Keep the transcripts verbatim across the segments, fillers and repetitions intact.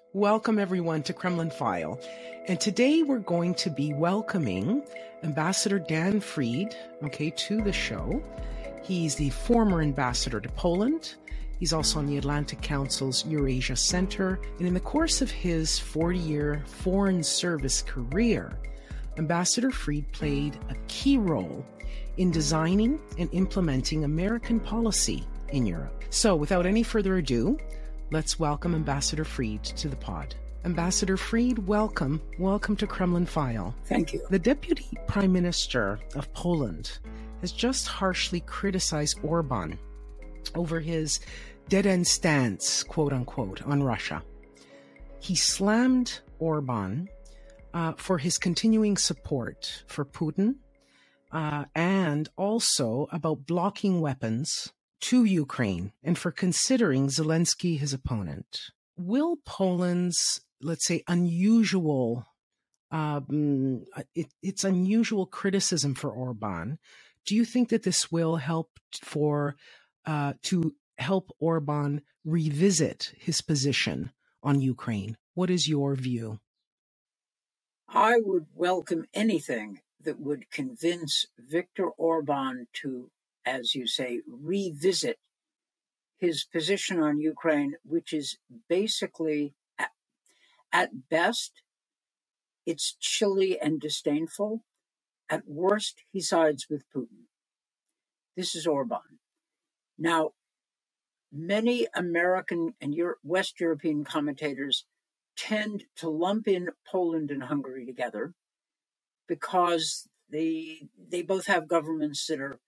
Welcome everyone to Kremlin File. And today we're going to be welcoming Ambassador Dan Fried, okay, to the show. He's the former ambassador to Poland. He's also on the Atlantic Council's Eurasia Center. And in the course of his forty-year foreign service career, Ambassador Fried played a key role in designing and implementing American policy in Europe. So without any further ado, let's welcome Ambassador Fried to the pod. Ambassador Fried, welcome. Welcome to Kremlin File. Thank you. The Deputy Prime Minister of Poland has just harshly criticized Orban over his dead-end stance, quote unquote, on Russia. He slammed Orban uh, for his continuing support for Putin uh, and also about blocking weapons to Ukraine and for considering Zelensky his opponent. Will Poland's, let's say, unusual, um, it, its unusual criticism for Orban, do you think that this will help for uh, to help Orban revisit his position on Ukraine? What is your view? I would welcome anything that would convince Viktor Orban to, as you say, revisit his position on Ukraine, which is basically, at, at best, it's chilly and disdainful. At worst, he sides with Putin. This is Orban. Now, many American and Euro- West European commentators tend to lump in Poland and Hungary together because they they both have governments that are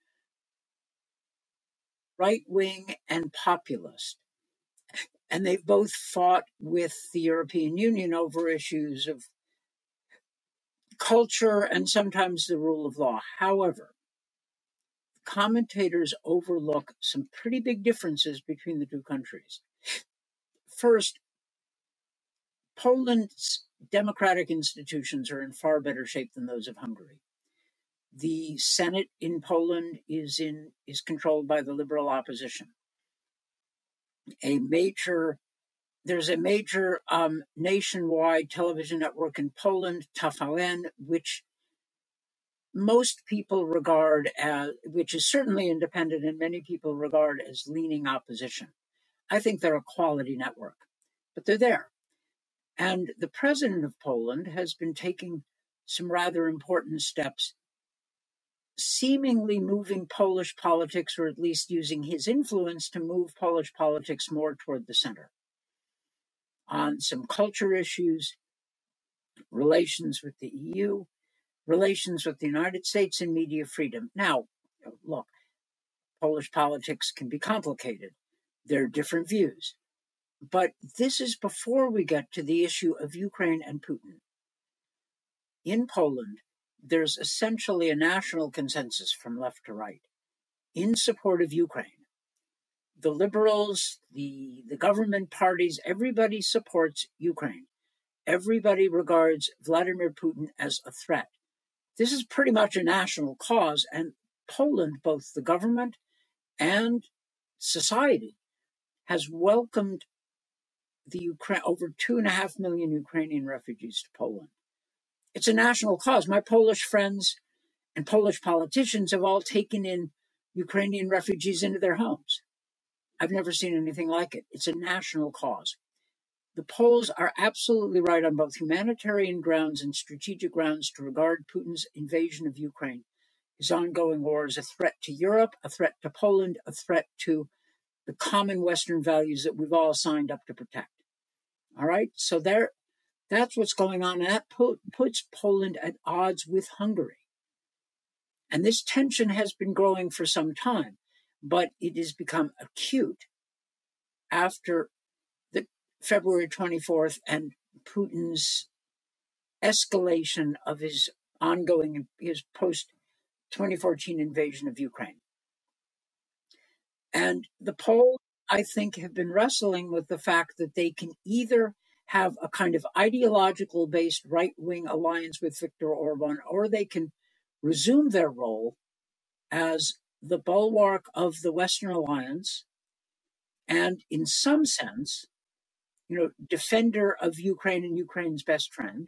right-wing and populist. And they've both fought with the European Union over issues of culture and sometimes the rule of law. However, commentators overlook some pretty big differences between the two countries. First, Poland's democratic institutions are in far better shape than those of Hungary. The Senate in Poland is in is controlled by the liberal opposition. A major there's a major um, nationwide television network in Poland, T V N, which most people regard as, which is certainly independent, and many people regard as leaning opposition. I think they're a quality network, but they're there. And the president of Poland has been taking some rather important steps, seemingly moving Polish politics, or at least using his influence to move Polish politics more toward the center on some culture issues, relations with the E U, relations with the United States, and media freedom. Now, look, Polish politics can be complicated. There are different views. But this is before we get to the issue of Ukraine and Putin. In Poland, there's essentially a national consensus from left to right in support of Ukraine. The liberals, the, the government parties, everybody supports Ukraine. Everybody regards Vladimir Putin as a threat. This is pretty much a national cause, and Poland, both the government and society, has welcomed the Ukraine, over two and a half million Ukrainian refugees to Poland. It's a national cause. My Polish friends and Polish politicians have all taken in Ukrainian refugees into their homes. I've never seen anything like it. It's a national cause. The Poles are absolutely right on both humanitarian grounds and strategic grounds to regard Putin's invasion of Ukraine, his ongoing war, as a threat to Europe, a threat to Poland, a threat to the common Western values that we've all signed up to protect. All right? So there, that's what's going on. And that put, puts Poland at odds with Hungary. And this tension has been growing for some time, but it has become acute after the February twenty-fourth and Putin's escalation of his ongoing, his post twenty fourteen invasion of Ukraine. And the Poles, I think, have been wrestling with the fact that they can either have a kind of ideological-based right-wing alliance with Viktor Orban, or they can resume their role as the bulwark of the Western alliance and, in some sense, you know, defender of Ukraine and Ukraine's best friend.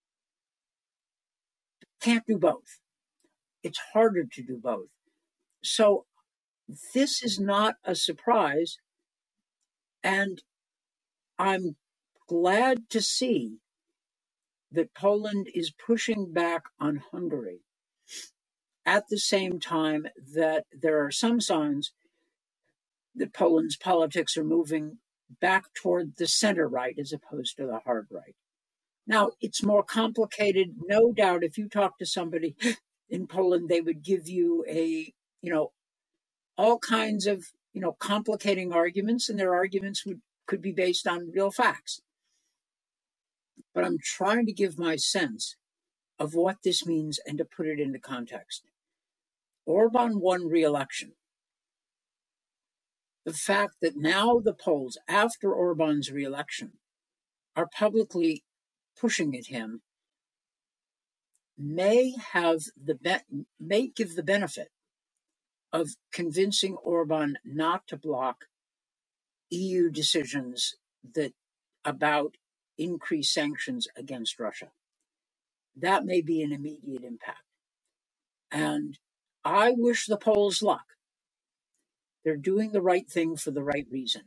Can't do both. It's harder to do both. So this is not a surprise. And I'm glad to see that Poland is pushing back on Hungary at the same time that there are some signs that Poland's politics are moving back toward the center right as opposed to the hard right. Now, it's more complicated. No doubt, if you talk to somebody in Poland, they would give you a, you know, all kinds of, you know, complicating arguments, and their arguments would could be based on real facts. But I'm trying to give my sense of what this means and to put it into context. Orban won re-election. The fact that now the Poles, after Orban's re-election, are publicly pushing at him may have the be- may give the benefit of convincing Orban not to block E U decisions that about increased sanctions against Russia. That may be an immediate impact. And I wish the Poles luck. They're doing the right thing for the right reason.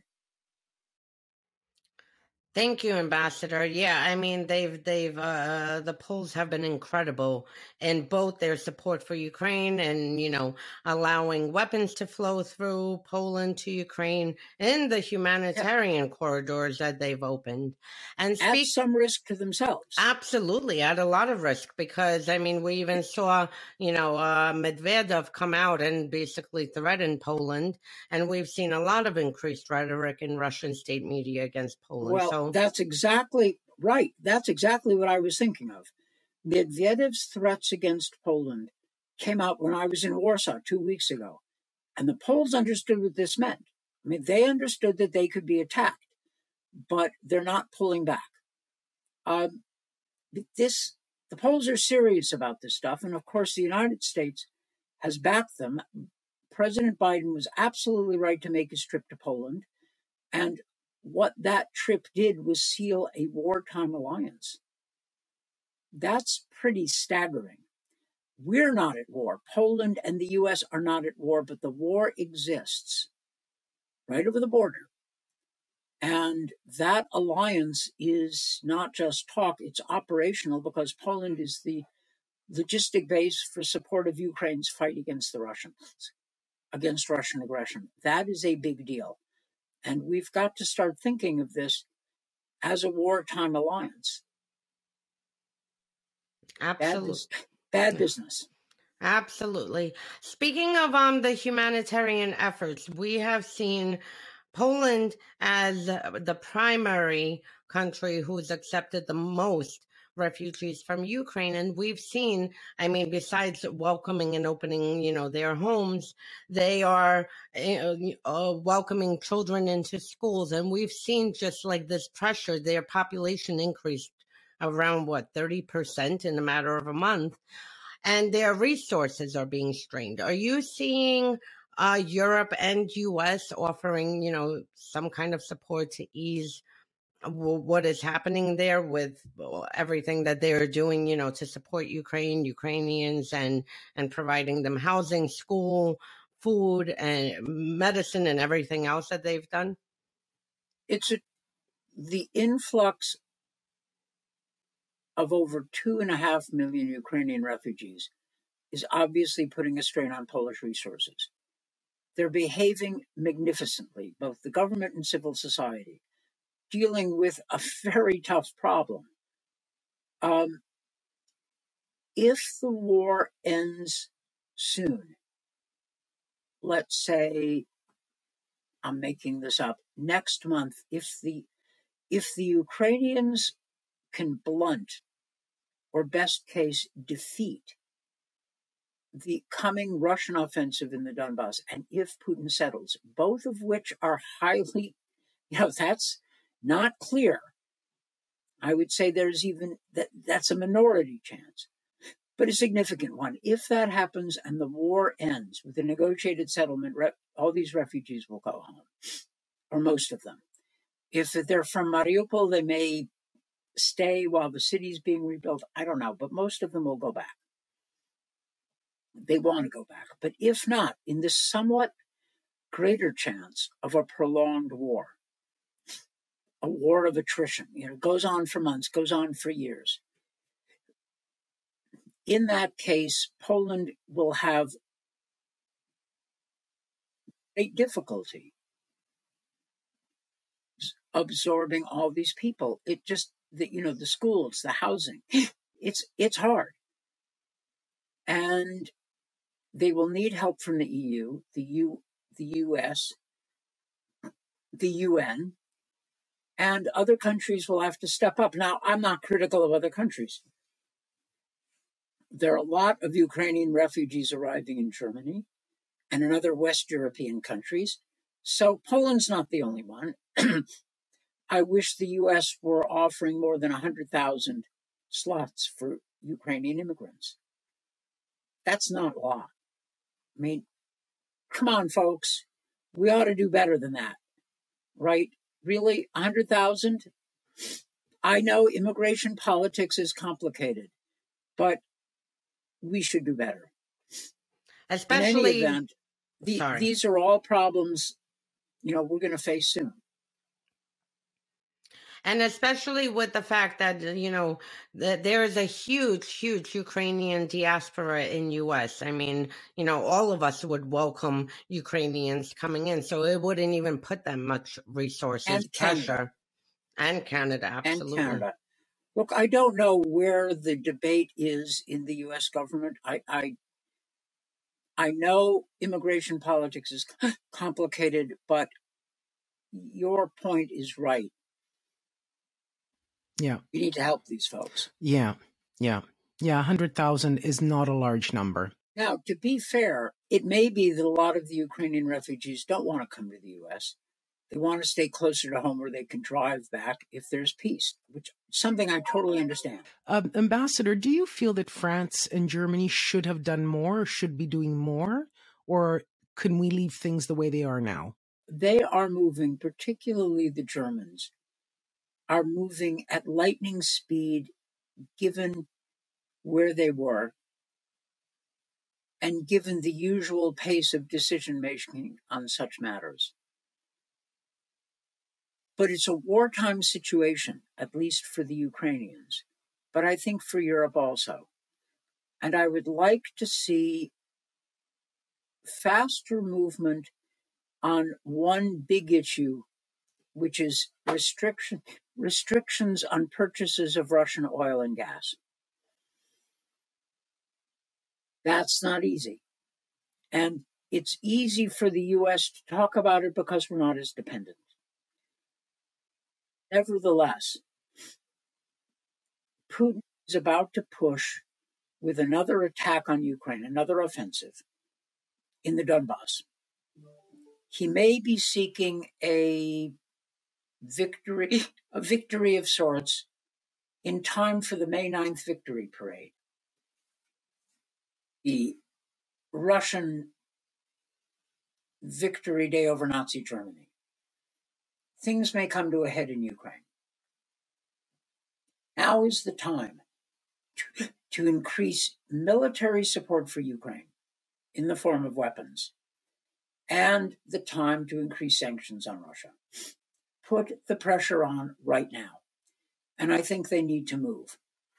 Thank you, Ambassador. Yeah, I mean, they've they've uh, the Poles have been incredible in both their support for Ukraine and, you know, allowing weapons to flow through Poland to Ukraine and the humanitarian yeah. corridors that they've opened. And speak- at some risk to themselves. Absolutely, at a lot of risk, because, I mean, we even saw, you know, uh, Medvedev come out and basically threaten Poland, and we've seen a lot of increased rhetoric in Russian state media against Poland. Well, so that's exactly right. That's exactly what I was thinking of. Medvedev's threats against Poland came out when I was in Warsaw two weeks ago. And the Poles understood what this meant. I mean, they understood that they could be attacked, but they're not pulling back. Um, this, the Poles are serious about this stuff. And of course, the United States has backed them. President Biden was absolutely right to make his trip to Poland. And what that trip did was seal a wartime alliance. That's pretty staggering. We're not at war. Poland and the U S are not at war, but the war exists right over the border. And that alliance is not just talk, it's operational, because Poland is the logistic base for support of Ukraine's fight against the Russians, against Russian aggression. That is a big deal. And we've got to start thinking of this as a wartime alliance. Absolutely. Bad, bad business. Absolutely. Speaking of um the humanitarian efforts, we have seen Poland as the primary country who's accepted the most refugees from Ukraine. And we've seen, I mean, besides welcoming and opening, you know, their homes, they are uh, uh, welcoming children into schools. And we've seen just like this pressure, their population increased around, what, thirty percent in a matter of a month. And their resources are being strained. Are you seeing uh, Europe and U S offering, you know, some kind of support to ease what is happening there with everything that they're doing, you know, to support Ukraine, Ukrainians, and and providing them housing, school, food, and medicine, and everything else that they've done? It's a, the influx of over two and a half million Ukrainian refugees is obviously putting a strain on Polish resources. They're behaving magnificently, both the government and civil society, dealing with a very tough problem. Um, if the war ends soon, let's say, I'm making this up, next month, if the if the Ukrainians can blunt, or best case, defeat the coming Russian offensive in the Donbass, and if Putin settles, both of which are highly, you know, that's not clear. I would say there's even, that that's a minority chance, but a significant one. If that happens and the war ends with a negotiated settlement, all these refugees will go home, or most of them. If they're from Mariupol, they may stay while the city's being rebuilt. I don't know, but most of them will go back. They want to go back. But if not, in this somewhat greater chance of a prolonged war, a war of attrition, you know, goes on for months, goes on for years. In that case, Poland will have great difficulty absorbing all these people. It just, the, you know, the schools, the housing, it's it's hard. And they will need help from the E U, the U, the U S, the U N, and other countries will have to step up. Now, I'm not critical of other countries. There are a lot of Ukrainian refugees arriving in Germany and in other West European countries. So Poland's not the only one. I wish the U S were offering more than one hundred thousand slots for Ukrainian immigrants. That's not a lot. I mean, come on, folks. We ought to do better than that, right? Really, one hundred thousand? I know immigration politics is complicated, but we should do better. Especially, in any event, the, these are all problems, you know, we're going to face soon. And especially with the fact that, you know, that there is a huge, huge Ukrainian diaspora in U S. I mean, you know, all of us would welcome Ukrainians coming in, so it wouldn't even put them much resources, and pressure. Canada. And Canada, absolutely. And Canada. Look, I don't know where the debate is in the U S government. I, I, I know immigration politics is complicated, but your point is right. Yeah. We need to help these folks. Yeah. Yeah. Yeah. one hundred thousand is not a large number. Now, to be fair, it may be that a lot of the Ukrainian refugees don't want to come to the U S. They want to stay closer to home where they can drive back if there's peace, which is something I totally understand. Um, Ambassador, do you feel that France and Germany should have done more, or should be doing more, or can we leave things the way they are now? They are moving, particularly the Germans, are moving at lightning speed given where they were and given the usual pace of decision-making on such matters. But it's a wartime situation, at least for the Ukrainians, but I think for Europe also. And I would like to see faster movement on one big issue, which is restriction, restrictions on purchases of Russian oil and gas. That's not easy. And it's easy for the U S to talk about it because we're not as dependent. Nevertheless, Putin is about to push with another attack on Ukraine, another offensive in the Donbass. He may be seeking a victory, a victory of sorts in time for the May ninth victory parade. The Russian victory day over Nazi Germany. Things may come to a head in Ukraine. Now is the time to, to increase military support for Ukraine in the form of weapons, and the time to increase sanctions on Russia. Put the pressure on right now. And I think they need to move.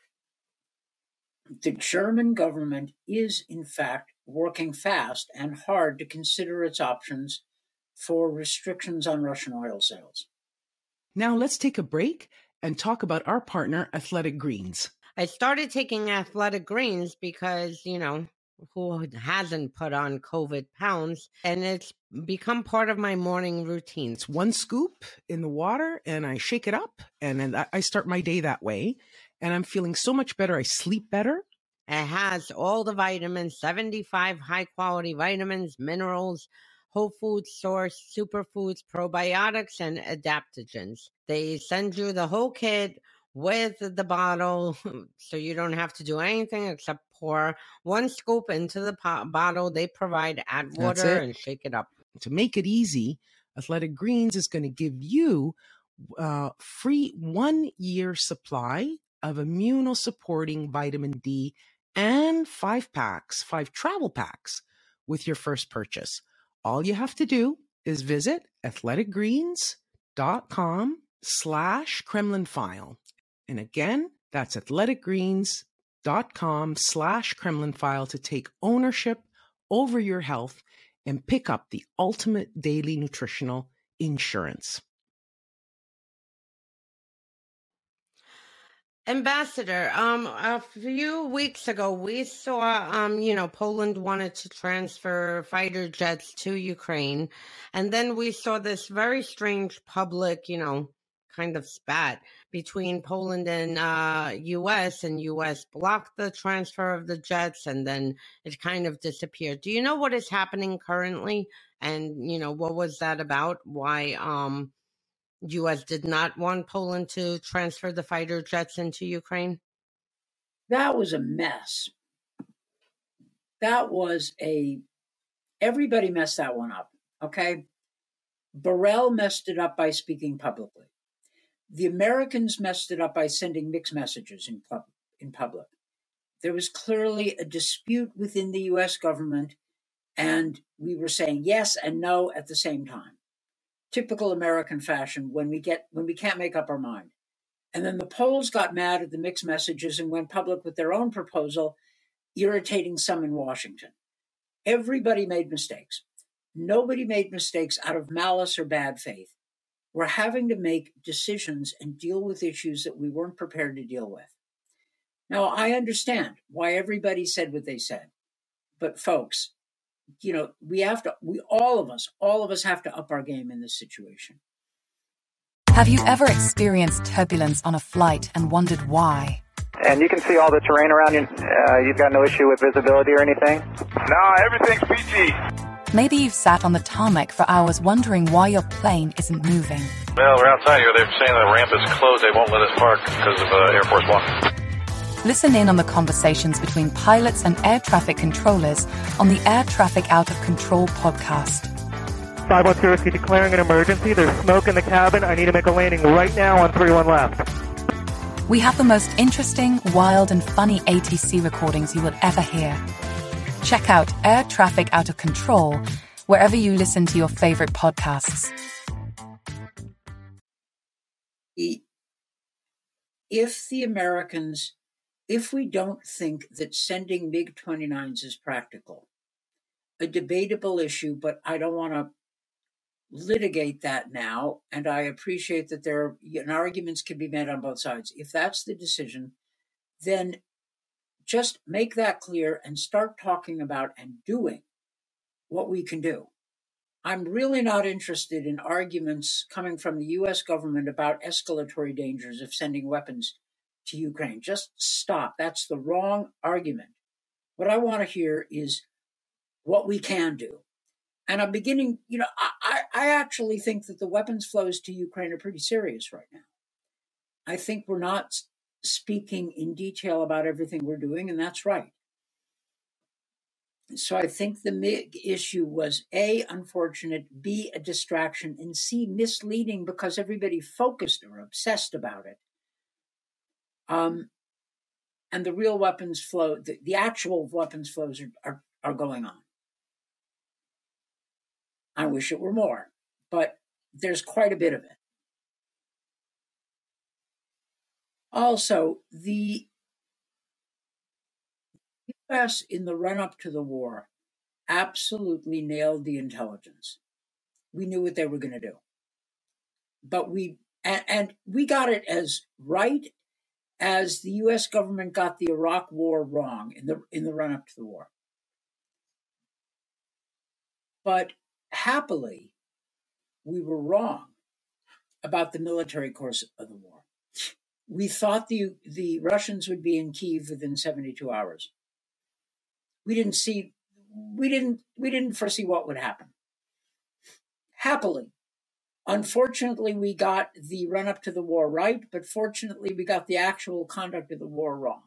The German government is, in fact, working fast and hard to consider its options for restrictions on Russian oil sales. Now let's take a break and talk about our partner, Athletic Greens. I started taking Athletic Greens because, you know, who hasn't put on COVID pounds, and it's become part of my morning routine. It's one scoop in the water and I shake it up, and then I start my day that way, and I'm feeling so much better. I sleep better. It has all the vitamins, seventy-five high quality vitamins, minerals, whole food source, superfoods, probiotics, and adaptogens. They send you the whole kit with the bottle, so you don't have to do anything except pour one scoop into the pot bottle they provide, add water, and shake it up. To make it easy, Athletic Greens is going to give you uh, free one-year supply of immunosupporting vitamin D and five packs, five travel packs with your first purchase. All you have to do is visit athleticgreens.com slash Kremlin file. And again, that's athleticgreens.com slash Kremlin file to take ownership over your health and pick up the ultimate daily nutritional insurance. Ambassador, um, a few weeks ago, we saw, um, you know, Poland wanted to transfer fighter jets to Ukraine. And then we saw this very strange public, you know, kind of spat between Poland and uh, U S, and U S blocked the transfer of the jets, and then it kind of disappeared. Do you know what is happening currently? And, you know, what was that about? Why um, U S did not want Poland to transfer the fighter jets into Ukraine? That was a mess. That was a, everybody messed that one up, okay? Borrell messed it up by speaking publicly. The Americans messed it up by sending mixed messages in, pub, in public. There was clearly a dispute within the U S government, and we were saying yes and no at the same time. Typical American fashion when we get when we can't make up our mind. And then the Poles got mad at the mixed messages and went public with their own proposal, irritating some in Washington. Everybody made mistakes. Nobody made mistakes out of malice or bad faith. We're having to make decisions and deal with issues that we weren't prepared to deal with. Now, I understand why everybody said what they said. But folks, you know, we have to, we, all of us, all of us have to up our game in this situation. Have you ever experienced turbulence on a flight and wondered why? And you can see all the terrain around you. Uh, you've got no issue with visibility or anything? No, everything's P G. Maybe you've sat on the tarmac for hours wondering why your plane isn't moving. Well, we're outside here. They're saying the ramp is closed. They won't let us park because of uh, Air Force One. Listen in on the conversations between pilots and air traffic controllers on the Air Traffic Out of Control podcast. five one zero, declaring an emergency. There's smoke in the cabin. I need to make a landing right now on three one left. We have the most interesting, wild, and funny A T C recordings you will ever hear. Check out Air Traffic Out of Control wherever you listen to your favorite podcasts. If the Americans, if we don't think that sending MiG twenty-nines is practical, a debatable issue, but I don't want to litigate that now, and I appreciate that there are and arguments can be made on both sides. If that's the decision, then just make that clear and start talking about and doing what we can do. I'm really not interested in arguments coming from the U S government about escalatory dangers of sending weapons to Ukraine. Just stop. That's the wrong argument. What I want to hear is what we can do. And I'm beginning, you know, I, I actually think that the weapons flows to Ukraine are pretty serious right now. I think we're not speaking in detail about everything we're doing, and that's right. So I think the MiG issue was A, unfortunate, B, a distraction, and C, misleading because everybody focused or obsessed about it. Um, and the real weapons flow, the, the actual weapons flows are, are, are going on. I wish it were more, but there's quite a bit of it. Also, the U S in the run-up to the war absolutely nailed the intelligence. We knew what they were going to do. But we, and, and we got it as right as the U S government got the Iraq war wrong in the in the run-up to the war. But happily, we were wrong about the military course of the war. We thought the the Russians would be in Kyiv within seventy-two hours. We didn't see, we didn't, we didn't foresee what would happen. Happily, unfortunately, we got the run-up to the war right, but fortunately, we got the actual conduct of the war wrong.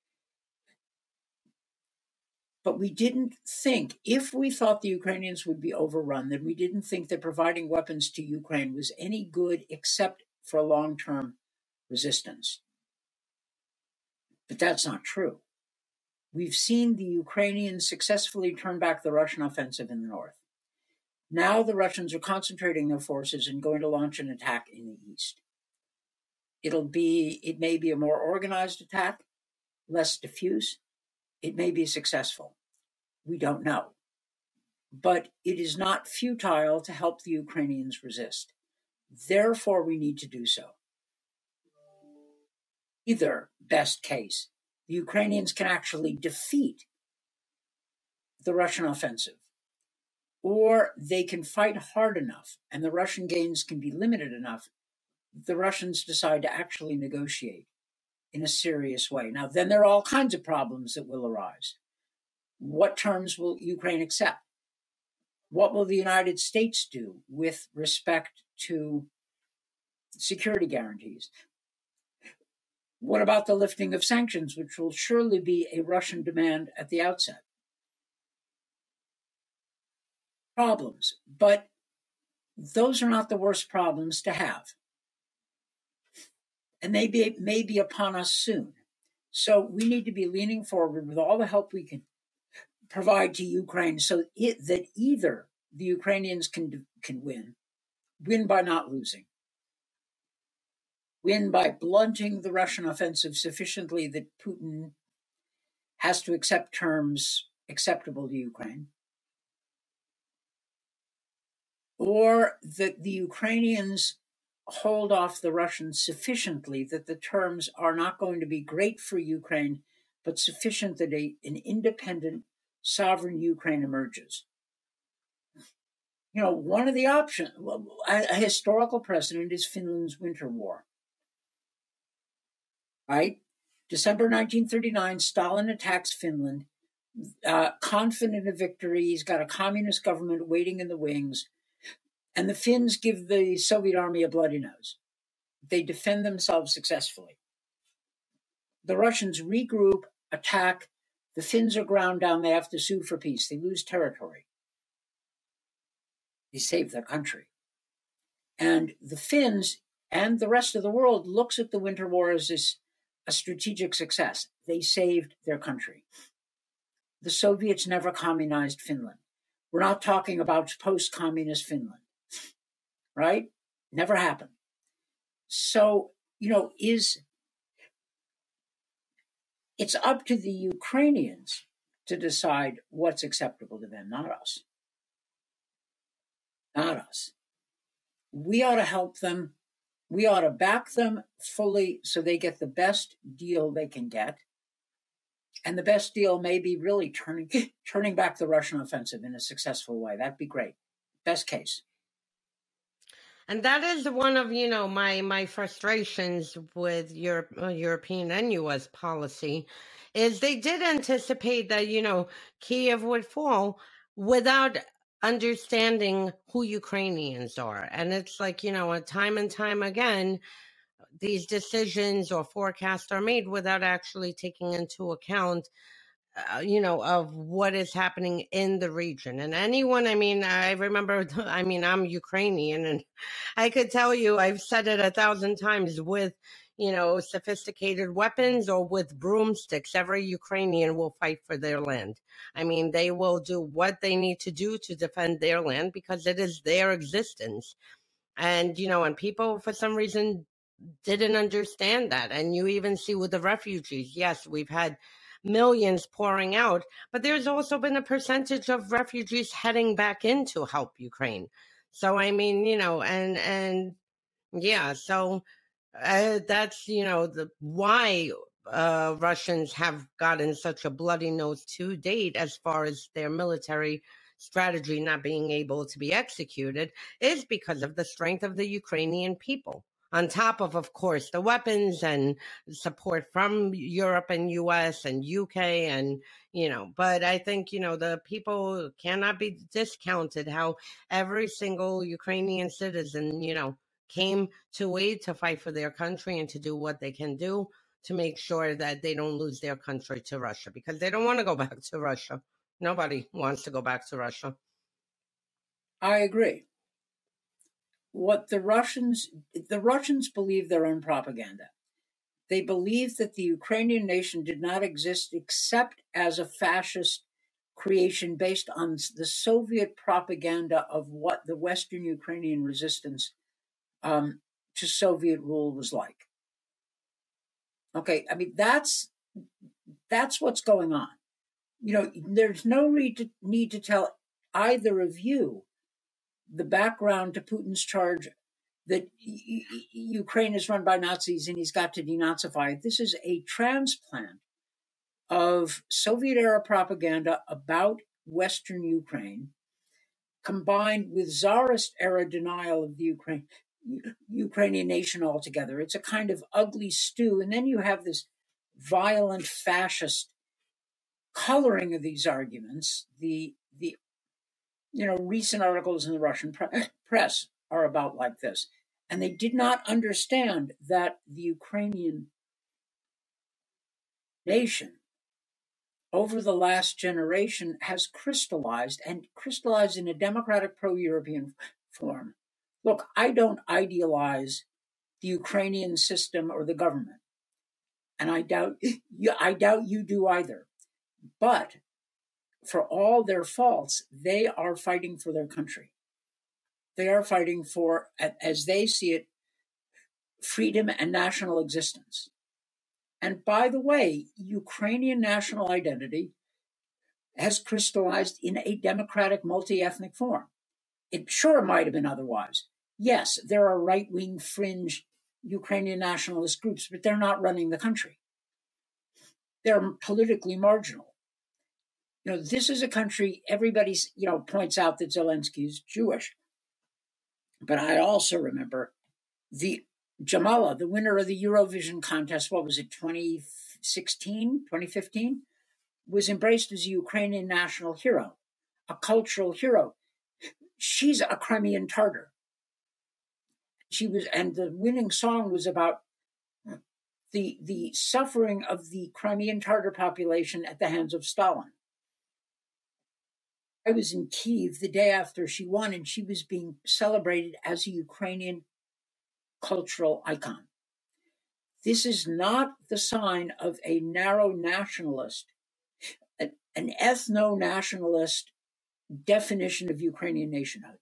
But we didn't think, if we thought the Ukrainians would be overrun, then we didn't think that providing weapons to Ukraine was any good except for long-term resistance. But that's not true. We've seen the Ukrainians successfully turn back the Russian offensive in the north. Now the Russians are concentrating their forces and going to launch an attack in the east. It'll be, it may be a more organized attack, less diffuse. It may be successful. We don't know. But it is not futile to help the Ukrainians resist. Therefore, we need to do so. Either best case, the Ukrainians can actually defeat the Russian offensive, or they can fight hard enough and the Russian gains can be limited enough, the Russians decide to actually negotiate in a serious way. Now, then there are all kinds of problems that will arise. What terms will Ukraine accept? What will the United States do with respect to security guarantees? What about the lifting of sanctions, which will surely be a Russian demand at the outset? Problems, but those are not the worst problems to have. And they be, may be upon us soon. So we need to be leaning forward with all the help we can provide to Ukraine so it, that either the Ukrainians can, can win, win by not losing, win by blunting the Russian offensive sufficiently that Putin has to accept terms acceptable to Ukraine, or that the Ukrainians hold off the Russians sufficiently that the terms are not going to be great for Ukraine, but sufficient that a, an independent, sovereign Ukraine emerges. You know, one of the options, a, a historical precedent is Finland's Winter War. Right? December nineteen thirty-nine, Stalin attacks Finland, uh, confident of victory. He's got a communist government waiting in the wings. And the Finns give the Soviet army a bloody nose. They defend themselves successfully. The Russians regroup, attack. The Finns are ground down. They have to sue for peace. They lose territory. They save their country. And the Finns and the rest of the world looks at the Winter War as this, a strategic success. They saved their country. The Soviets never communized Finland. We're not talking about post-communist Finland. Right? Never happened. So, you know, is it's up to the Ukrainians to decide what's acceptable to them, not us. Not us. We ought to help them. We ought to back them fully so they get the best deal they can get. And the best deal may be really turning, turning back the Russian offensive in a successful way. That'd be great. Best case. And that is one of, you know, my, my frustrations with Europe, uh, European and U S policy is they did anticipate that, you know, Kiev would fall without understanding who Ukrainians are. And it's like, you know, time and time again, these decisions or forecasts are made without actually taking into account Uh, you know, of what is happening in the region. And anyone, I mean, I remember, I mean, I'm Ukrainian and I could tell you, I've said it a thousand times with, you know, sophisticated weapons or with broomsticks, every Ukrainian will fight for their land. I mean, they will do what they need to do to defend their land because it is their existence. And, you know, and people for some reason didn't understand that. And you even see with the refugees, yes, we've had millions pouring out, but there's also been a percentage of refugees heading back in to help Ukraine. So, I mean, you know, and, and yeah, so uh, that's, you know, the why uh, Russians have gotten such a bloody nose to date as far as their military strategy not being able to be executed is because of the strength of the Ukrainian people. On top of, of course, the weapons and support from Europe and U S and U K and, you know, but I think, you know, the people cannot be discounted how every single Ukrainian citizen, you know, came to aid to fight for their country and to do what they can do to make sure that they don't lose their country to Russia because they don't want to go back to Russia. Nobody wants to go back to Russia. I agree. what the Russians, the Russians believe their own propaganda. They believe that the Ukrainian nation did not exist except as a fascist creation based on the Soviet propaganda of what the Western Ukrainian resistance um, to Soviet rule was like. Okay, I mean, that's that's what's going on. You know, there's no need to, need to tell either of you the background to Putin's charge that Ukraine is run by Nazis and he's got to denazify it. This is a transplant of Soviet-era propaganda about Western Ukraine, combined with Tsarist-era denial of the Ukraine, Ukrainian nation altogether. It's a kind of ugly stew. And then you have this violent fascist coloring of these arguments. The, the you know, recent articles in the Russian pre- press are about like this. And they did not understand that the Ukrainian nation over the last generation has crystallized and crystallized in a democratic pro-European form. Look, I don't idealize the Ukrainian system or the government. And I doubt, I doubt you do either. But for all their faults, they are fighting for their country. They are fighting for, as they see it, freedom and national existence. And by the way, Ukrainian national identity has crystallized in a democratic, multi-ethnic form. It sure might have been otherwise. Yes, there are right-wing fringe Ukrainian nationalist groups, but they're not running the country. They're politically marginal. You know, this is a country, everybody, you know, points out that Zelensky is Jewish. But I also remember the Jamala, the winner of the Eurovision contest, what was it, twenty sixteen, twenty fifteen, was embraced as a Ukrainian national hero, a cultural hero. She's a Crimean Tatar. She was, and the winning song was about the, the suffering of the Crimean Tatar population at the hands of Stalin. I was in Kyiv the day after she won, and she was being celebrated as a Ukrainian cultural icon. This is not the sign of a narrow nationalist, an, an ethno-nationalist definition of Ukrainian nationhood.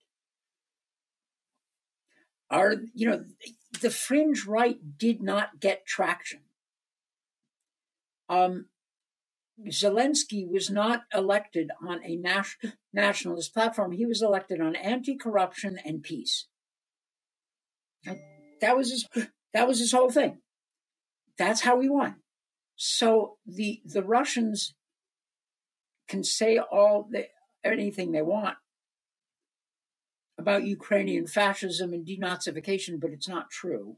Our, you know, the fringe right did not get traction. Um, Zelensky was not elected on a nas- nationalist platform. He was elected on anti-corruption and peace. That was his, that was his whole thing. That's how he won. So the the Russians can say all the, anything they want about Ukrainian fascism and denazification, but it's not true.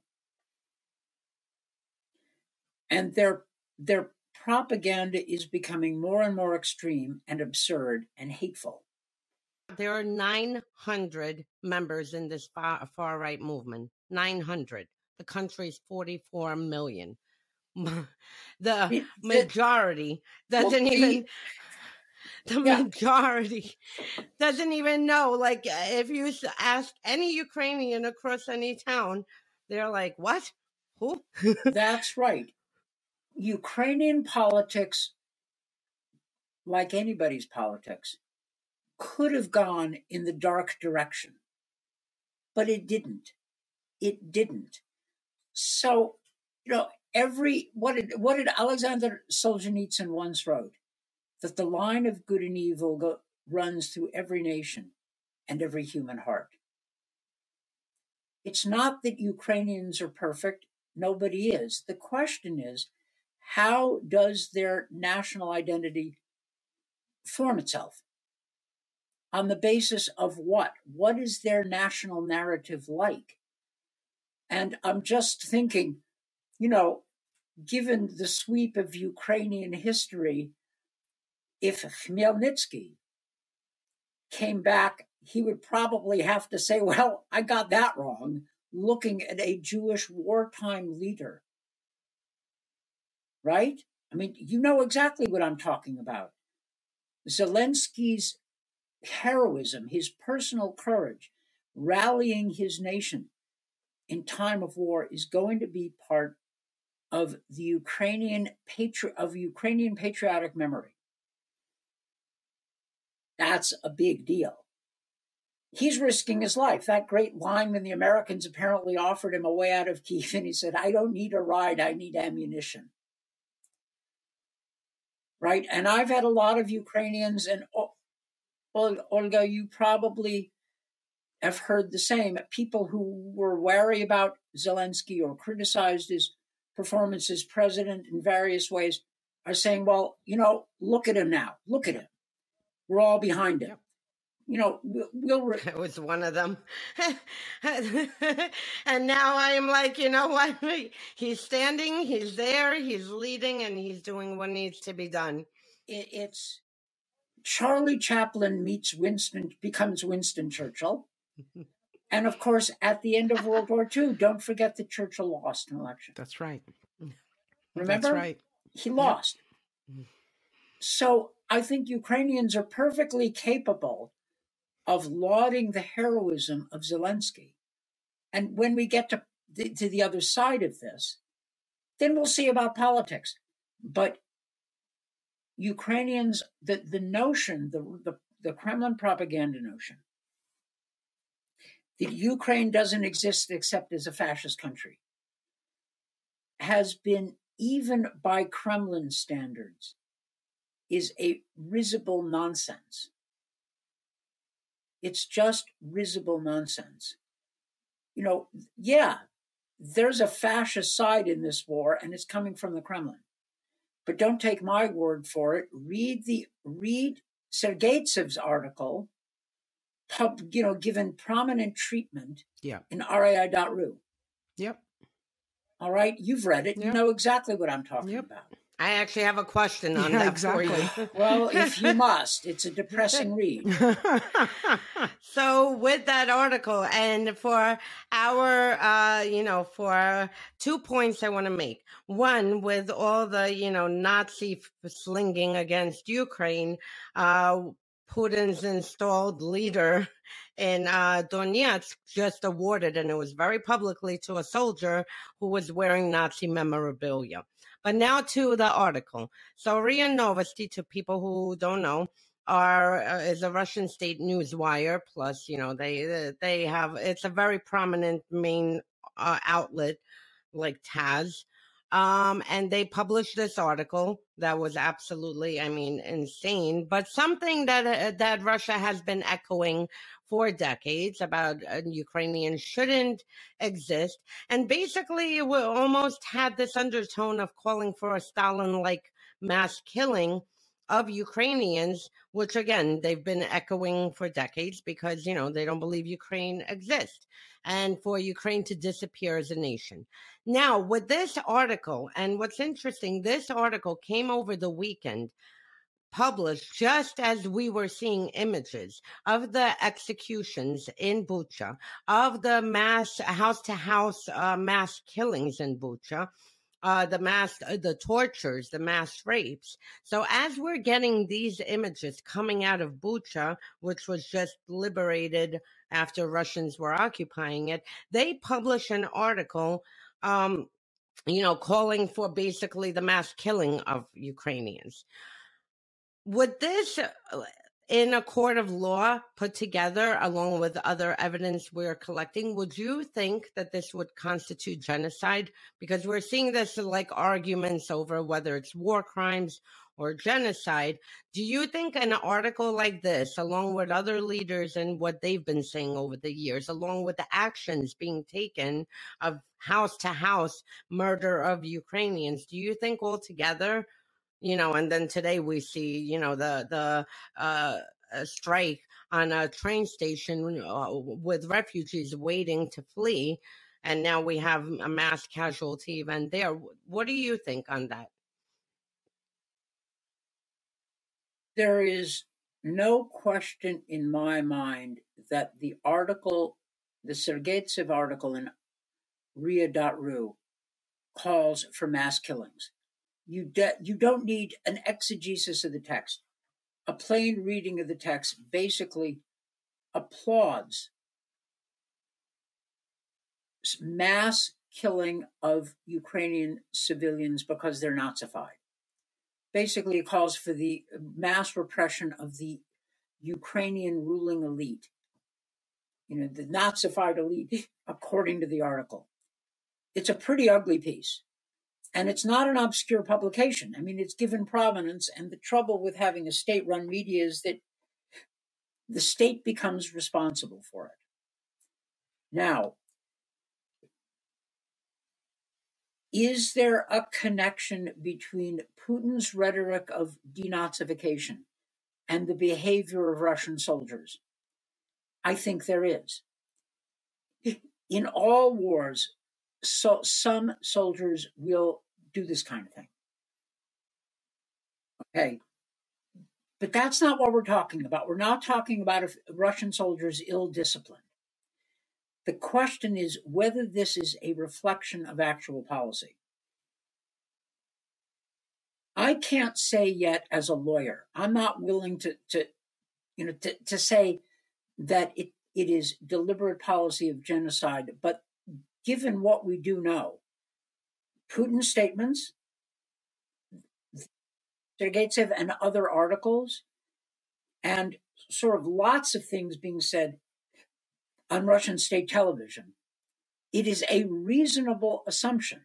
And their their propaganda is becoming more and more extreme and absurd and hateful. There are nine hundred members in this far, far right movement. nine hundred. The country's forty-four million. The majority doesn't well, even, the yeah. majority doesn't even know. Like, if you ask any Ukrainian across any town, they're like, what? Who? That's right. Ukrainian politics, like anybody's politics, could have gone in the dark direction, but it didn't. It didn't. So, you know, every, what did, what did Alexander Solzhenitsyn once wrote? That the line of good and evil go, runs through every nation and every human heart. It's not that Ukrainians are perfect. Nobody is. The question is, how does their national identity form itself? On the basis of what? What is their national narrative like? And I'm just thinking, you know, given the sweep of Ukrainian history, if Khmelnytsky came back, he would probably have to say, well, I got that wrong, looking at a Jewish wartime leader. Right? I mean, you know exactly what I'm talking about. Zelensky's heroism, his personal courage, rallying his nation in time of war is going to be part of the Ukrainian patri- of Ukrainian patriotic memory. That's a big deal. He's risking his life. That great line when the Americans apparently offered him a way out of Kyiv, and he said, "I don't need a ride, I need ammunition." Right? And I've had a lot of Ukrainians, and Olga, you probably have heard the same. People who were wary about Zelensky or criticized his performance as president in various ways are saying, well, you know, look at him now. Look at him. We're all behind him. Yep. You know, we'll... we'll re- I was one of them. And now I am like, you know what? He's standing, he's there, he's leading, and he's doing what needs to be done. It, it's Charlie Chaplin meets Winston, becomes Winston Churchill. And of course, at the end of World War Two, don't forget that Churchill lost an election. That's right. Remember? That's right. He lost. Yep. So I think Ukrainians are perfectly capable of lauding the heroism of Zelensky. And when we get to the, to the other side of this, then we'll see about politics. But Ukrainians, the, the notion, the, the, the Kremlin propaganda notion, that Ukraine doesn't exist except as a fascist country, has been, even by Kremlin standards, is a risible nonsense. It's just risible nonsense. You know, yeah, there's a fascist side in this war, and it's coming from the Kremlin. But don't take my word for it. Read the read Sergeytsev's article, pub, you know, given prominent treatment yeah. in R A I dot R U. Yep. All right, you've read it. Yep. You know exactly what I'm talking yep. about. I actually have a question on yeah, that exactly. for you. Well, if you must, it's a depressing read. So with that article, and for our, uh, you know, for two points I want to make. One, with all the, you know, Nazi slinging against Ukraine, uh, Putin's installed leader in uh, Donetsk just awarded, and it was very publicly, to a soldier who was wearing Nazi memorabilia. But now to the article. So R I A Novosti, to people who don't know, are uh, is a Russian state news wire. Plus, you know, they they have, it's a very prominent main uh, outlet like Taz. Um, and they published this article that was absolutely, I mean, insane, but something that uh, that Russia has been echoing for decades about uh, Ukrainians shouldn't exist. And basically, we almost had this undertone of calling for a Stalin-like mass killing of Ukrainians, which, again, they've been echoing for decades because, you know, they don't believe Ukraine exists, and for Ukraine to disappear as a nation. Now, with this article, and what's interesting, this article came over the weekend, published just as we were seeing images of the executions in Bucha, of the mass house-to-house uh, mass killings in Bucha, uh, the mass, uh, the tortures, the mass rapes. So as we're getting these images coming out of Bucha, which was just liberated after Russians were occupying it, they publish an article, um, you know, calling for basically the mass killing of Ukrainians. Would this, in a court of law put together, along with other evidence we're collecting, would you think that this would constitute genocide? Because we're seeing this like arguments over whether it's war crimes or genocide. Do you think an article like this, along with other leaders and what they've been saying over the years, along with the actions being taken of house-to-house murder of Ukrainians, do you think altogether, you know, and then today we see, you know, the the uh, strike on a train station uh, with refugees waiting to flee, and now we have a mass casualty event there. What do you think on that? There is no question in my mind that the article, the Sergeytsev article in R I A dot R U, calls for mass killings. You, de- you don't need an exegesis of the text. A plain reading of the text basically applauds mass killing of Ukrainian civilians because they're Nazified. Basically, it calls for the mass repression of the Ukrainian ruling elite, you know, the Nazified elite, according to the article. It's a pretty ugly piece. And it's not an obscure publication. I mean, it's given prominence, and the trouble with having a state-run media is that the state becomes responsible for it. Now, is there a connection between Putin's rhetoric of denazification and the behavior of Russian soldiers? I think there is. In all wars, so some soldiers will do this kind of thing. Okay. But that's not what we're talking about. We're not talking about if Russian soldiers ill-disciplined. The question is whether this is a reflection of actual policy. I can't say yet as a lawyer. I'm not willing to, to you know, to, to say that it, it is deliberate policy of genocide, but given what we do know, Putin's statements, Sergeytsev and other articles, and sort of lots of things being said on Russian state television, it is a reasonable assumption,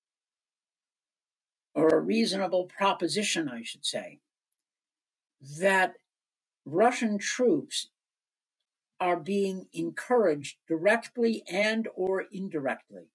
or a reasonable proposition, I should say, that Russian troops are being encouraged directly and or indirectly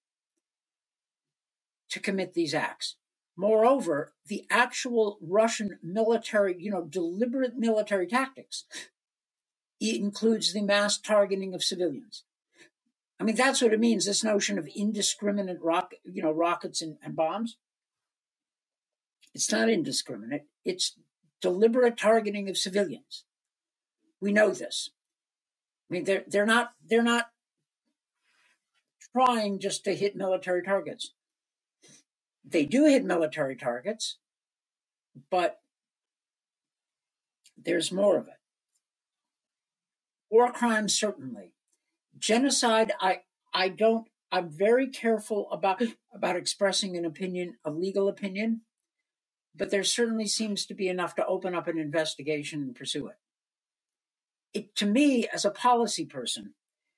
to commit these acts. Moreover, the actual Russian military, you know, deliberate military tactics, it includes the mass targeting of civilians. I mean, that's what it means, this notion of indiscriminate rock, you know, rockets and, and bombs. It's not indiscriminate. It's deliberate targeting of civilians. We know this. I mean, they're, they're not, they're not trying just to hit military targets. They do hit military targets, but there's more of it. War crimes, certainly. Genocide, I, I don't, I'm very careful about, about expressing an opinion, a legal opinion, but there certainly seems to be enough to open up an investigation and pursue it. It, to me, as a policy person,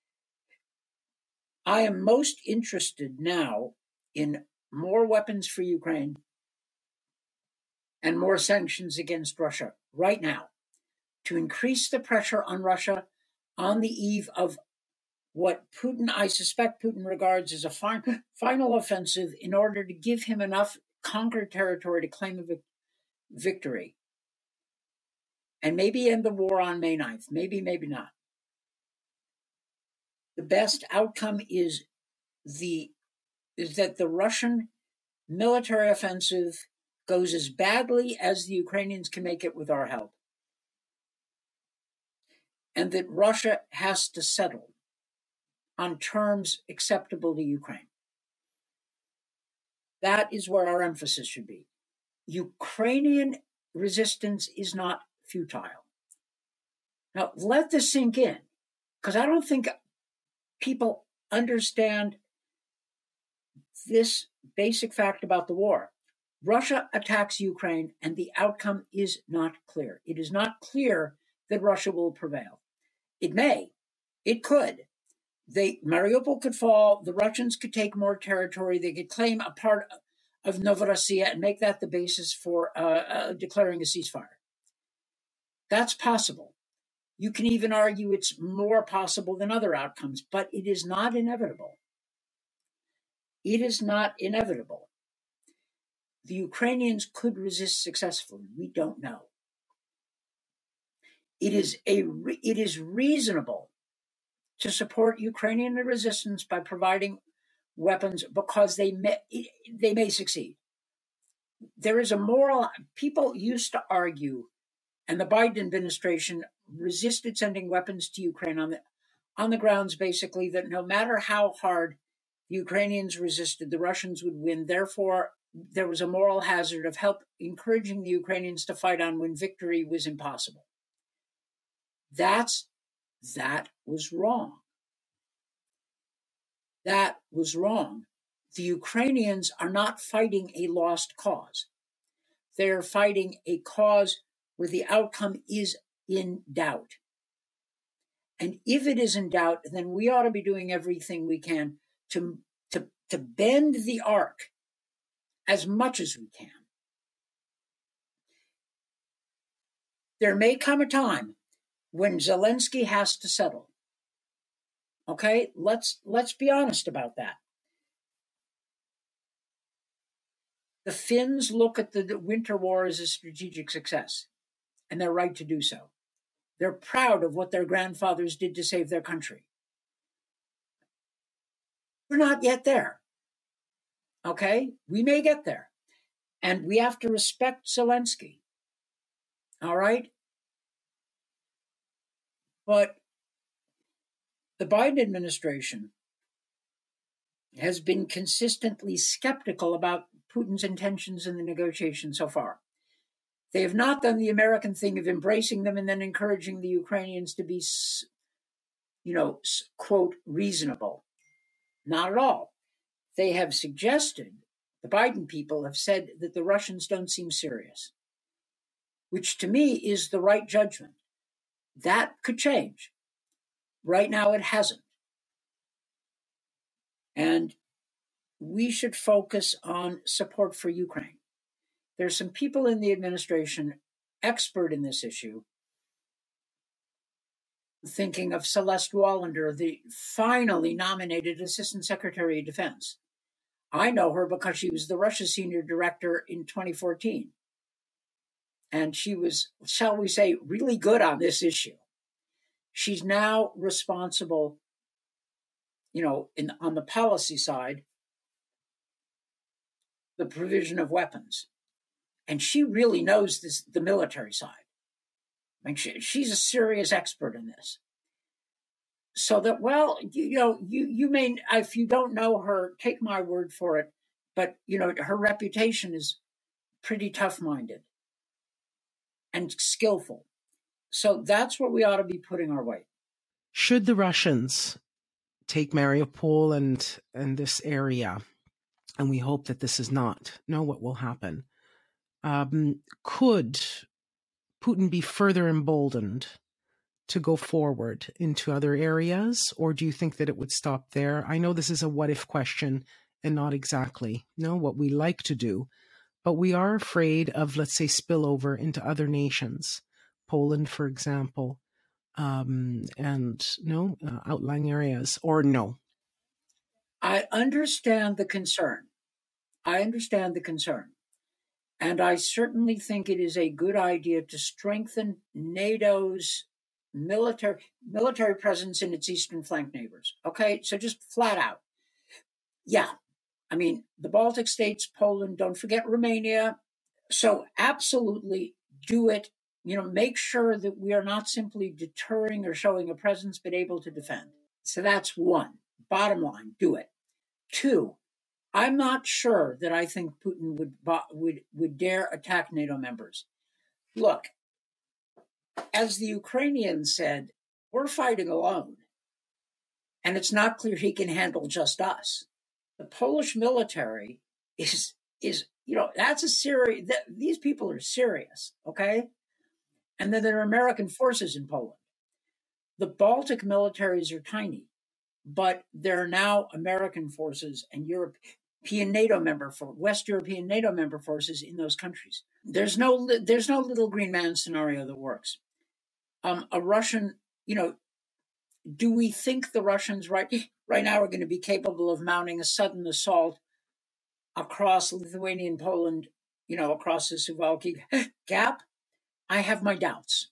I am most interested now in more weapons for Ukraine and more sanctions against Russia right now to increase the pressure on Russia on the eve of what Putin, I suspect Putin regards as a fin- final offensive in order to give him enough conquered territory to claim a vic- victory. And maybe end the war on May ninth. Maybe, maybe not. The best outcome is the is that the Russian military offensive goes as badly as the Ukrainians can make it with our help. And that Russia has to settle on terms acceptable to Ukraine. That is where our emphasis should be. Ukrainian resistance is not futile. Now, let this sink in, because I don't think people understand this basic fact about the war. Russia attacks Ukraine, and the outcome is not clear. It is not clear that Russia will prevail. It may. It could. They, Mariupol could fall. The Russians could take more territory. They could claim a part of Novorossiya and make that the basis for uh, uh, declaring a ceasefire. That's possible. You can even argue it's more possible than other outcomes, but it is not inevitable. It is not inevitable. The Ukrainians could resist successfully. We don't know. It is a it is reasonable to support Ukrainian resistance by providing weapons because they may, they may succeed. There is a moral, people used to argue, and the Biden administration resisted sending weapons to Ukraine on the, on the grounds basically that no matter how hard the Ukrainians resisted, the Russians would win. Therefore, there was a moral hazard of help encouraging the Ukrainians to fight on when victory was impossible. That's, that was wrong. That was wrong. The Ukrainians are not fighting a lost cause. They're fighting a cause where the outcome is in doubt. And if it is in doubt, then we ought to be doing everything we can to, to, to bend the arc as much as we can. There may come a time when Zelensky has to settle. Okay, let's let's be honest about that. The Finns look at the Winter War as a strategic success, and they're right to do so. They're proud of what their grandfathers did to save their country. We're not yet there. Okay, we may get there, and we have to respect Zelensky. All right, but the Biden administration has been consistently skeptical about Putin's intentions in the negotiations so far. They have not done the American thing of embracing them and then encouraging the Ukrainians to be, you know, quote, reasonable. Not at all. They have suggested, the Biden people have said that the Russians don't seem serious, which to me is the right judgment. That could change. Right now it hasn't. And we should focus on support for Ukraine. There's some people in the administration expert in this issue. Thinking of Celeste Wallander, the finally nominated Assistant Secretary of Defense. I know her because she was the Russia Senior Director in twenty fourteen. And she was, shall we say, really good on this issue. She's now responsible, you know, in, on the policy side, the provision of weapons. And she really knows this, the military side. I mean, she, she's a serious expert in this. So that, well, you, you know, you, you may, if you don't know her, take my word for it. But, you know, her reputation is pretty tough-minded and skillful. So that's where we ought to be putting our weight. Should the Russians take Mariupol and, and this area, and we hope that this is not, know what will happen, um, could Putin be further emboldened to go forward into other areas, or do you think that it would stop there? I know this is a what-if question and not exactly, you know, what we like to do, but we are afraid of, let's say, spillover into other nations, Poland, for example, um, and no uh, outlying areas, or no? I understand the concern. I understand the concern. And I certainly think it is a good idea to strengthen NATO's military military presence in its eastern flank neighbors. Okay, so just flat out. Yeah, I mean, the Baltic states, Poland, don't forget Romania. So absolutely do it. You know, make sure that we are not simply deterring or showing a presence, but able to defend. So that's one. Bottom line, do it. Two, I'm not sure that I think Putin would would would dare attack NATO members. Look, as the Ukrainians said, we're fighting alone, and it's not clear he can handle just us. The Polish military is is you know that's a serious. These people are serious, okay? And then there are American forces in Poland. The Baltic militaries are tiny, but there are now American forces and European NATO member for West European NATO member forces in those countries. There's no there's no little green man scenario that works. Um, a Russian, you know, do we think the Russians right right now are going to be capable of mounting a sudden assault across Lithuania and Poland, you know, across the Suwalki Gap? I have my doubts.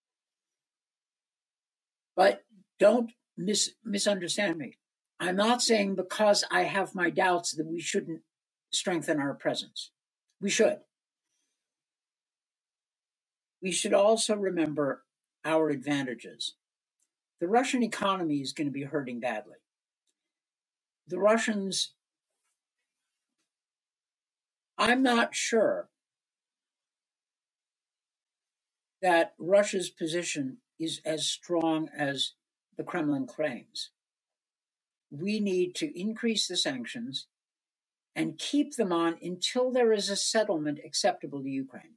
But don't mis- misunderstand me. I'm not saying because I have my doubts that we shouldn't strengthen our presence. We should. We should also remember our advantages. The Russian economy is going to be hurting badly. The Russians, I'm not sure that Russia's position is as strong as the Kremlin claims. we need to increase the sanctions and keep them on until there is a settlement acceptable to Ukraine.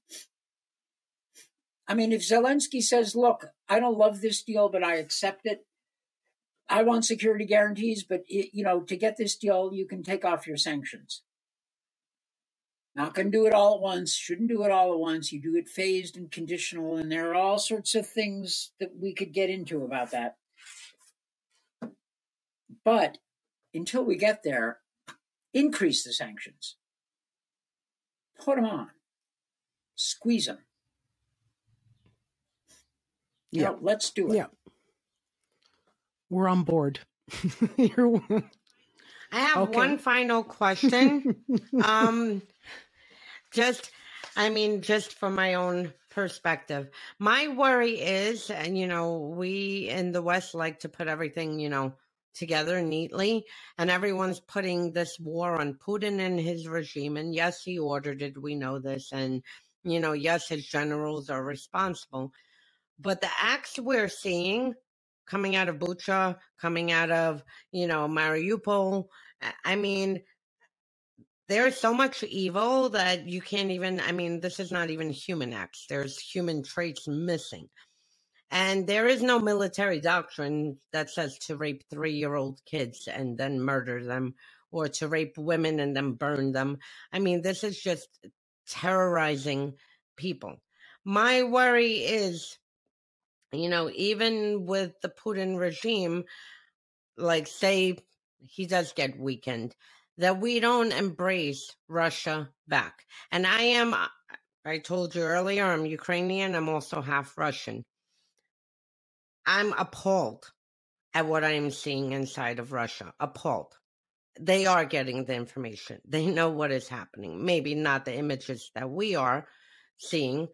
I mean, if Zelensky says, look, I don't love this deal, but I accept it. I want security guarantees, but, it, you know, to get this deal, you can take off your sanctions. Not going to do it all at once. Shouldn't do it all at once. You do it phased and conditional, and there are all sorts of things that we could get into about that. But until we get there, increase the sanctions. Put them on. Squeeze them. You Yeah. know, let's do it. Yeah. We're on board. I have Okay. one final question. um, just, I mean, just from my own perspective, my worry is, and you know, we in the West like to put everything, you know, together neatly, and everyone's putting this war on Putin and his regime. And yes, he ordered it. We know this, and you know, yes, his generals are responsible. But the acts we're seeing coming out of Bucha, coming out of, you know, Mariupol, I mean, there's so much evil that you can't even, I mean, this is not even human acts. There's human traits missing. And there is no military doctrine that says to rape three-year-old kids and then murder them, or to rape women and then burn them. I mean, this is just terrorizing people. My worry is, you know, even with the Putin regime, like say he does get weakened, that we don't embrace Russia back. And I am, I told you earlier, I'm Ukrainian. I'm also half Russian. I'm appalled at what I am seeing inside of Russia. Appalled. They are getting the information. They know what is happening. Maybe not the images that we are seeing,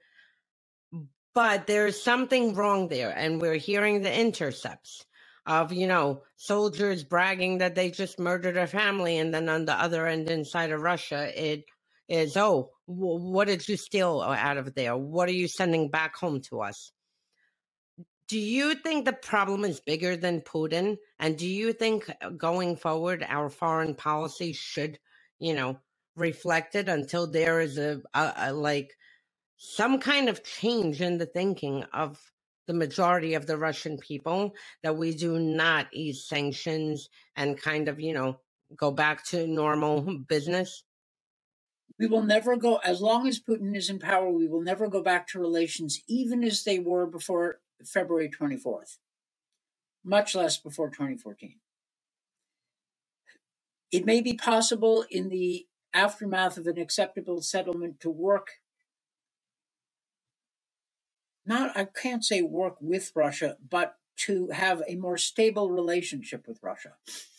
but there's something wrong there. And we're hearing the intercepts of, you know, soldiers bragging that they just murdered a family. And then on the other end inside of Russia, it is, oh, w- what did you steal out of there? What are you sending back home to us? Do you think the problem is bigger than Putin? And do you think going forward, our foreign policy should, you know, reflect it until there is a, a, a like some kind of change in the thinking of the majority of the Russian people, that we do not ease sanctions and kind of, you know, go back to normal business? We will never go, as long as Putin is in power, we will never go back to relations even as they were before February twenty-fourth, much less before twenty fourteen. It may be possible in the aftermath of an acceptable settlement to work, not, I can't say work with Russia, but to have a more stable relationship with Russia.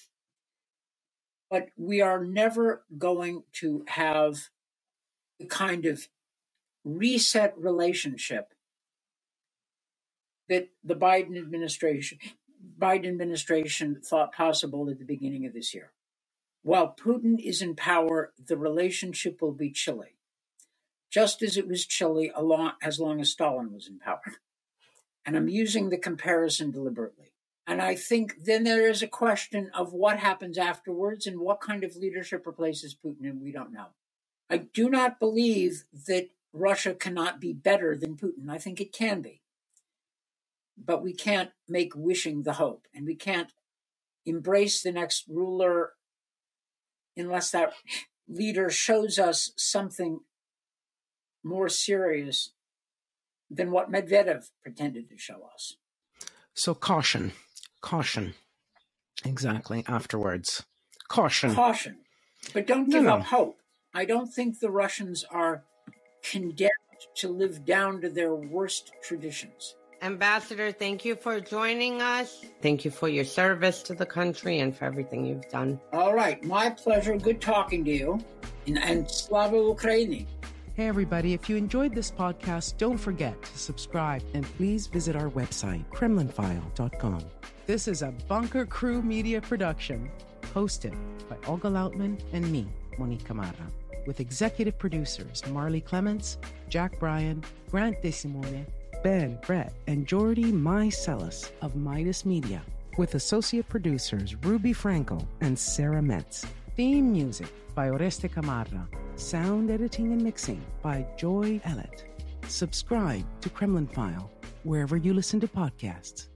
But we are never going to have the kind of reset relationship that the Biden administration, Biden administration thought possible at the beginning of this year. While Putin is in power, the relationship will be chilly, just as it was chilly along, as long as Stalin was in power. And I'm using the comparison deliberately. And I think then there is a question of what happens afterwards and what kind of leadership replaces Putin, and we don't know. I do not believe that Russia cannot be better than Putin. I think it can be. But we can't make wishing the hope, and we can't embrace the next ruler unless that leader shows us something more serious than what Medvedev pretended to show us. So caution, caution. Exactly, afterwards. Caution. Caution. But don't give No, no. up hope. I don't think the Russians are condemned to live down to their worst traditions. Ambassador, thank you for joining us. Thank you for your service to the country and for everything you've done. All right, my pleasure. Good talking to you. And, and Slava Ukraini. Hey everybody, if you enjoyed this podcast, don't forget to subscribe and please visit our website, kremlin file dot com. This is a Bunker Crew Media production, hosted by Olga Lautman and me, Monique Camarra, with executive producers Marley Clements, Jack Bryan, Grant DeSimone, Ben, Brett, and Jordy Mycelis of Midas Media. with associate producers Ruby Franco and Sarah Metz. Theme music by Oreste Camarra. Sound editing and mixing by Joy Ellett. Subscribe to Kremlin File wherever you listen to podcasts.